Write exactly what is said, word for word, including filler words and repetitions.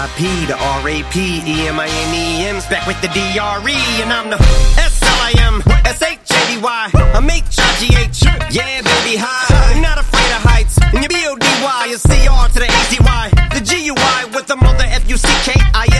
P, the R A P, E M I N E M's back with the D R E, and I'm the S L I M, S H A D Y, I'm H I G H, yeah baby hi, I'm not afraid of heights, and your B O D Y is C R to the A C Y, the G U I with the mother F U C K I